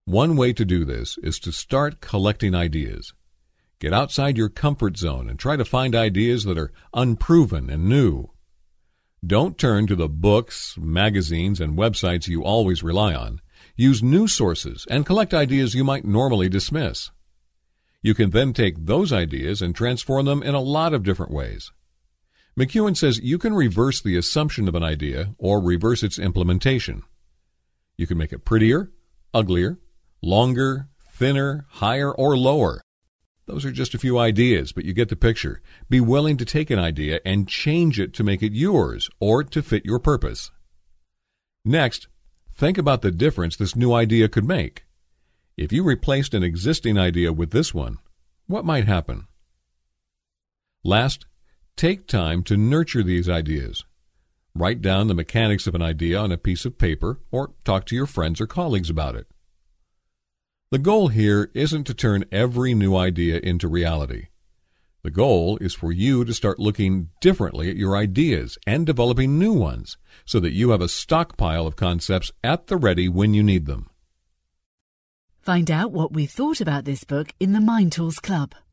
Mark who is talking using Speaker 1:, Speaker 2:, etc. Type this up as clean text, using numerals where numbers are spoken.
Speaker 1: One way to do this is to start collecting ideas. Get outside your comfort zone and try to find ideas that are unproven and new. Don't turn to the books, magazines, and websites you always rely on. Use new sources and collect ideas you might normally dismiss. You can then take those ideas and transform them in a lot of different ways. McEwen says you can reverse the assumption of an idea or reverse its implementation. You can make it prettier, uglier, longer, thinner, higher, or lower. Those are just a few ideas, but you get the picture. Be willing to take an idea and change it to make it yours or to fit your purpose. Next, think about the difference this new idea could make. If you replaced an existing idea with this one, what might happen? Last, take time to nurture these ideas. Write down the mechanics of an idea on a piece of paper or talk to your friends or colleagues about it. The goal here isn't to turn every new idea into reality. The goal is for you to start looking differently at your ideas and developing new ones so that you have a stockpile of concepts at the ready when you need them.
Speaker 2: Find out what we thought about this book in the Mind Tools Club.